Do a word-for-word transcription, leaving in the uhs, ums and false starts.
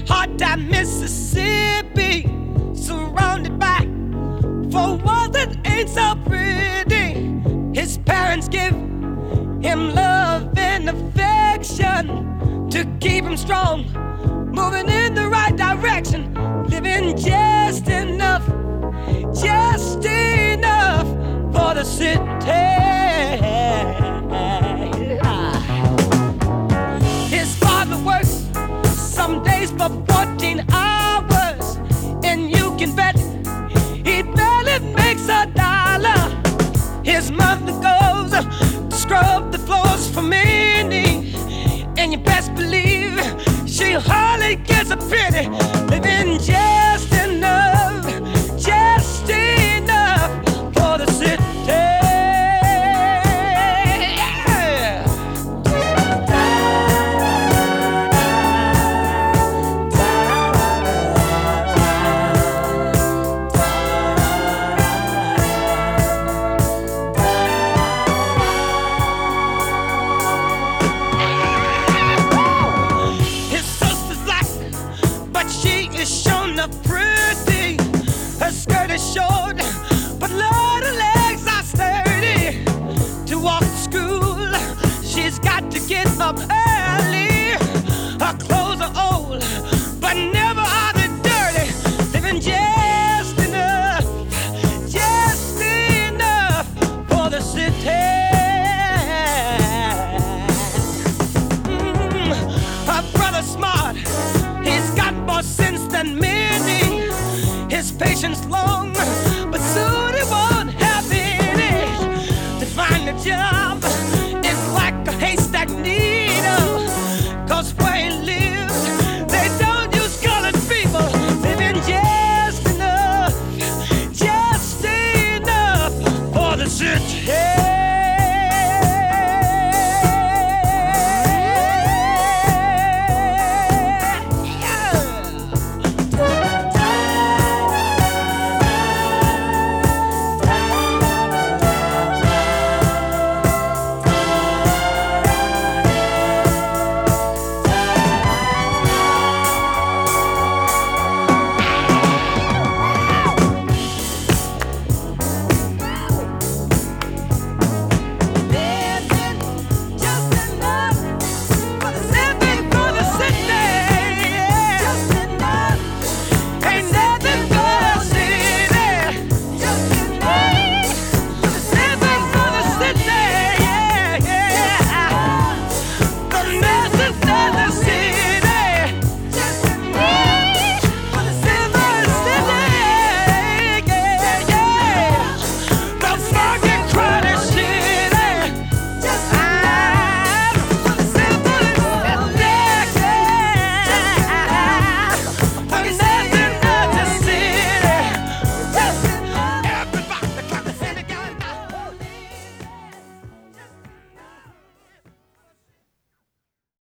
Hard time Mississippi, surrounded by four walls that ain't so pretty. His parents give him love and affection to keep him strong, moving in the right direction, living just enough, just enough for the city. His father works some days for fourteen hours, and you can bet he barely makes a dollar. His mother goes to scrub the floors for many, and you best believe she hardly gets a penny, living just enough, just enough for the city. Skirt is short, but Lord, her legs are sturdy. To walk to school, she's got to get up early. Her clothes are old, but never are they dirty. Living just enough, just enough for the city. Mm, her brother's smart, he's got more sense than many. His patience long, but soon